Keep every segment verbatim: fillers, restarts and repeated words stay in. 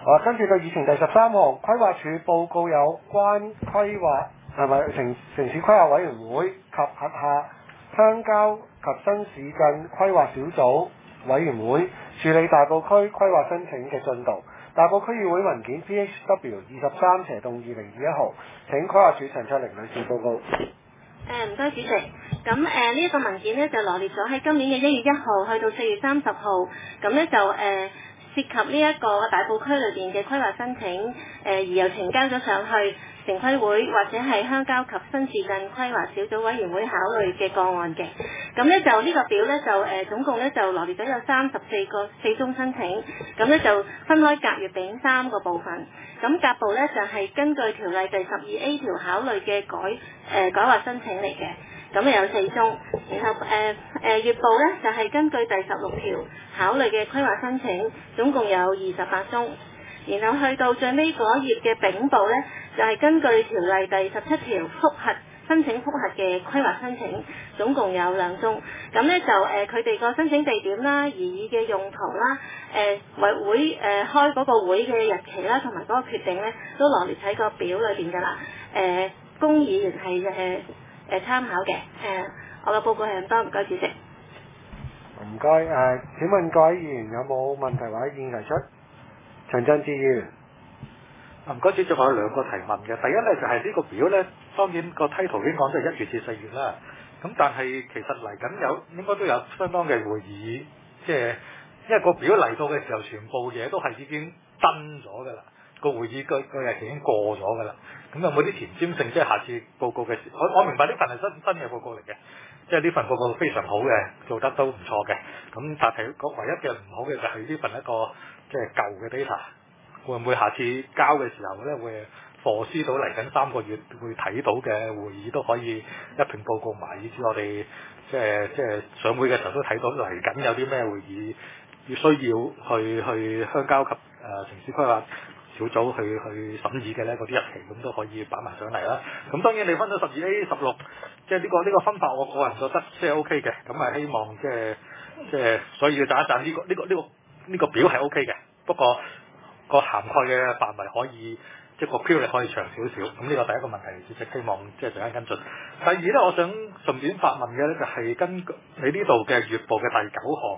好，跟住到議程第十三項，規劃署報告有關規劃係咪城城市規劃委員會及轄下鄉郊及新市鎮規劃小組委員會處理大埔區規劃申請嘅進度。大埔區議會文件 P H W 二十三斜洞二零二一號，請規劃署陳卓玲女士報告。 誒唔該主席，咁誒呢一個文件呢，就羅列咗喺今年嘅一月一號去到四月三十號，咁呢就誒、呃、涉及呢一個大埔區裏邊嘅規劃申請，誒、呃、而又呈交咗上去城規會或者係鄉郊及新市鎮規劃小組委員會考慮嘅個案嘅，咁呢就呢個表呢，就誒、呃、總共呢就羅列咗有三十四個四宗申請，咁呢就分開甲乙丙三個部分。咁甲部呢，就係、是、根據條例第十二 A 條考慮嘅改誒、呃、改劃申請嚟嘅，咁有四宗。然後誒誒乙部呢，就係、是、根據第十六條考慮嘅規劃申請，總共有二十八宗。然後去到最尾嗰頁嘅丙部呢，就係、是、根據條例第十七條覆核申請覆核嘅規劃申請，總共有兩宗。咁呢，就誒佢哋個申請地點啦、擬議嘅用途啦、誒委會誒、呃、開嗰個會嘅日期啦，同埋嗰個決定呢，都羅列喺個表裏邊㗎啦。誒、呃，供議員係誒誒參考嘅。誒、呃，我嘅報告係咁多，唔該主席。 唔該誒，請問各位議員有冇問題或者意見提出？陳振志議員。 唔該，主席，我有兩個提問嘅。第一咧就係、是、呢個表咧，當然個 title 已經講咗係一月至四月啦。咁但係其實嚟緊有應該都有相當嘅會議，即係因為個表嚟到嘅時候，全部嘢都係已經登咗㗎啦。個會議個個日期已經過咗㗎啦。咁有冇啲前瞻性？即係下次報告嘅時，我我明白呢份係新新嘅報告嚟嘅，即係呢份報告非常好嘅，做得都唔錯嘅。咁但係個唯一嘅唔好嘅就係呢份一個即係舊嘅 data。會唔會下次交嘅時候咧，會課思到嚟緊三個月會睇到嘅會議都可以一併報告埋，以至我哋即係即係上會嘅時候都睇到嚟緊有啲咩會議要需要去去鄉郊及誒、呃、城市規劃小組去去審議嘅咧，嗰啲日期咁都可以擺埋上嚟啦。咁當然你分咗十二 A 十六，即係呢個呢、呢個分法，我個人覺得即係 O K 嘅。咁啊希望即係即係所以要讚一讚呢個呢、呢個呢、呢個呢、呢個表係 O K 嘅，不過，個涵蓋嘅範圍可以，即係個標力可以長少少。咁呢個第一個問題，主席希望即係陣間跟進。第二咧，我想順便發問嘅咧，就係、是、根據你呢度嘅月報嘅第九項，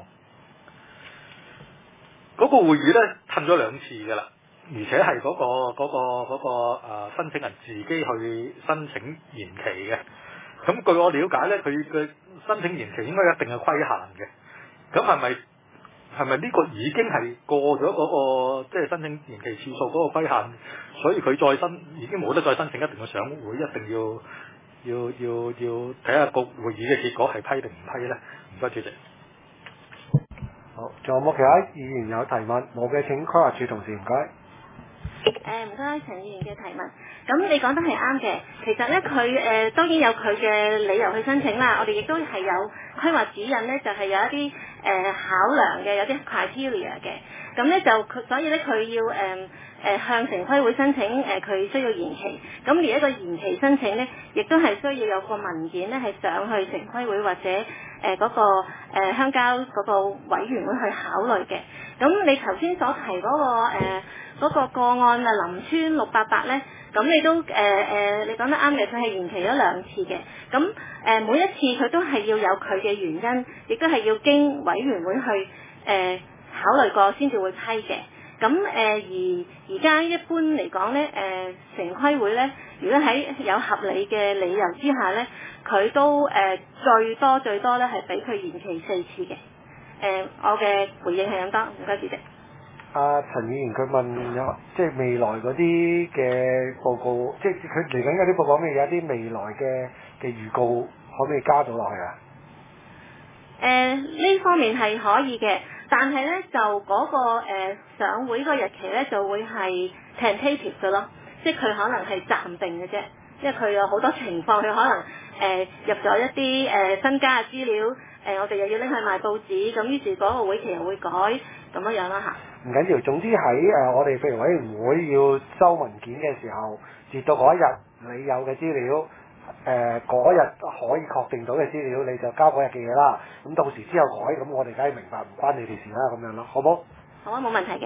嗰、那個會議咧褪咗兩次㗎啦，而且係嗰、那個嗰、那個嗰、那個呃、申請人自己去申請延期嘅。咁據我了解咧，佢嘅申請延期應該有一定嘅規限嘅。咁係咪？係咪呢個已經係過咗嗰、那個即係申請延期次數嗰個規限，所以佢再申已經冇得再申請，一定要上會，一定要要要要睇下個會議嘅結果係批定唔批咧？唔該，主席。 好，仲有冇其他議員有提問？冇嘅請規劃署同事唔該。 誒唔該，陳議員嘅提問。咁你講得係啱嘅。其實咧，佢誒、呃、當然有佢嘅理由去申請啦。我哋亦都係有規劃指引咧，就係、是、有一啲誒、呃、考量嘅，有啲 criteria 嘅。咁咧就佢，所以咧佢要誒誒、呃呃、向城規會申請誒，佢、呃、需要延期。咁而一個延期申請咧，亦都係需要有個文件咧，係上去城規會或者誒嗰、呃那個誒、呃、鄉郊嗰個委員會去考慮嘅。咁你頭先所提嗰、那個誒。呃嗰個個案啊，林村六八八咧，咁你都誒誒、呃，你講得啱嘅，佢係延期咗兩次嘅。咁誒、呃、每一次佢都係要有佢嘅原因，亦都係要經委員會去誒、呃、考慮過先至會批嘅。咁誒、呃、而而家一般嚟講咧，誒、呃、城規會咧，如果喺有合理嘅理由之下咧，佢都誒、呃、最多最多咧係俾佢延期四次嘅。誒、呃，我嘅回應係咁多，唔該主席。 阿陳議員佢問有即係未來嗰啲嘅報告，即係佢嚟緊嗰啲報告，咪有啲未來嘅嘅預告，可唔可以加咗落去啊？ 誒呢、呃、方面係可以嘅，但係咧就嗰、那個、呃、上會個日期咧就會係 tentative 嘅咯，即係佢可能係暫定嘅啫，因為佢有好多情況，佢可能誒、呃、入咗一啲誒、呃、新加嘅資料，誒、呃、我哋又要拎去賣報紙，咁於是嗰個會期又會改咁樣樣啦嚇。 唔緊要，總之喺誒、呃、我哋譬如委員會要收文件嘅時候，截到嗰一日你有嘅資料，誒嗰日可以確定到嘅資料，你就交嗰日嘅嘢啦。咁到時之後改，咁我哋梗係明白，唔關你哋事啦，咁樣咯，好冇？ 好啊，冇問題嘅。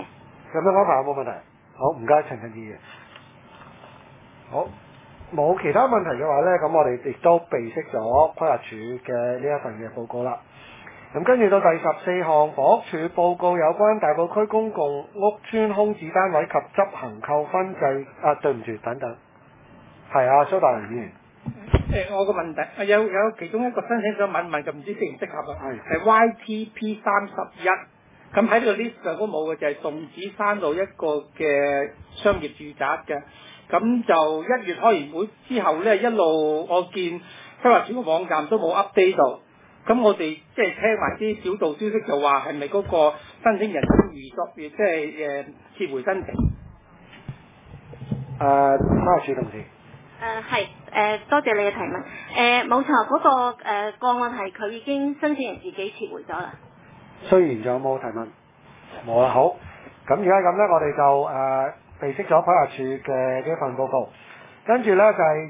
咁樣安排有冇問題？好，唔該陳振議員。好，冇其他問題嘅話呢，咁我哋亦都備悉咗規劃署嘅呢一份嘅報告啦。咁跟住到第十四項，房屋署報告有關大埔區公共屋邨空置單位及執行扣分制啊，對唔住，等等，係啊，蘇大良議員。 誒、我個問題啊有有其中一個申請想問問，就唔知適唔適合啊？ 係係 Y T P 三十一，咁喺呢個 list 上都冇嘅，就係洞子山路一個嘅商業住宅嘅。咁就一月開完會之後咧，一路我見規劃署個網站都冇 update 到。咁我哋即係聽埋啲小道消息，就話係咪嗰個申請人要移作，即係誒撤回申請？ 誒，規劃署同事。 誒係誒，多謝你嘅提問。誒冇錯，嗰、個誒、呃、個案係佢已經申請人自己撤回咗啦。 雖然仲有冇提問？冇啦，好。咁而家咁咧，我哋就誒備悉咗規劃署嘅呢一份報告，跟住咧就係、